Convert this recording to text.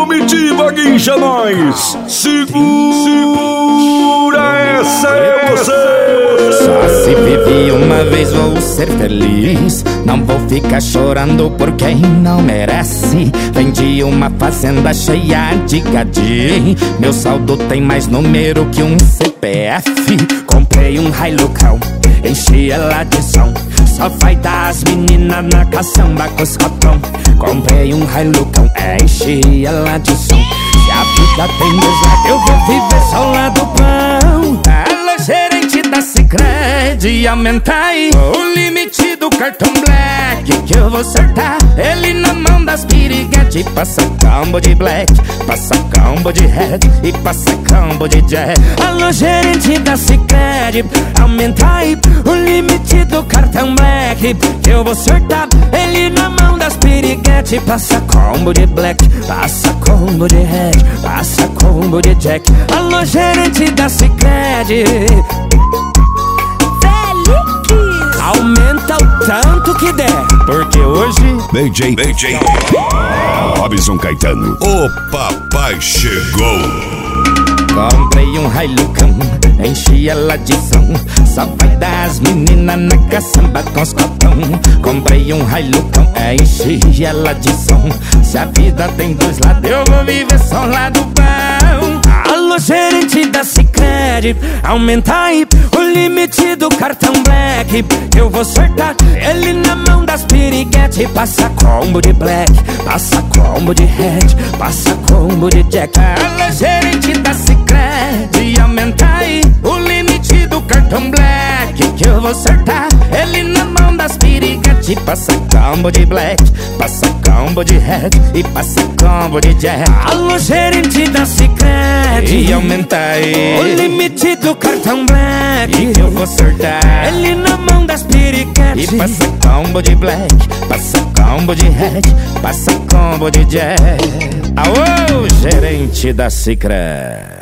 comitiva guincha nós. Segura, essa é você. Só se vive uma vez, vou ser feliz. Não vou ficar chorando por quem não merece. Vendi uma fazenda cheia de gadinho. Meu saldo tem mais número que um CPF. Comprei um Hilucão, enchi ela de som. Só vai dar as meninas na caçamba com os cotão. Comprei um Hilucão, enchi ela de som. Se a vida tem deserto, eu vou viver só ao lado do pão. Alô, gerente da Sicredi, aumenta aí o limite do cartão Black, que eu vou acertar ele na mão das piriguete. Passa combo de Black, passa combo de Red e passa combo de Jack. Alô, gerente da Sicredi, aumenta aí o limite do cartão Black, que eu vou acertar ele na mão das piriguete. Passa combo de Black, passa combo de Red, passa combo de Jack. Alô, gerente da Sicredi, aumenta o tanto que der, porque hoje DJ Robson Caetano, o papai chegou. comprei um Hilucão, enchi ela de som. Só vai dar as meninas na caçamba com os cotão. Comprei um Hilucão, enchi ela de som. Se a vida tem dois lados, eu vou viver só um lado bom. Alô, gerente da Sicredi, aumenta aí o limite do cartão Black, que eu vou acertar ele na mão das piriguete. Passa combo de Black, passa combo de Red, passa combo de Jack. Alô, gerente da Sicredi, aumenta aí o limite do cartão Black, que eu vou acertar ele na mão das piriguete. Passa combo de Black, passa combo de Red e passa combo de Jack. Alô, gerente da Sicredi, e aumenta aí o limite do cartão Black, que eu vou acertar ele na mão das piriguete. E passa combo de Black, passa combo de Red, passa combo de Jack. Alô, gerente da Sicredi.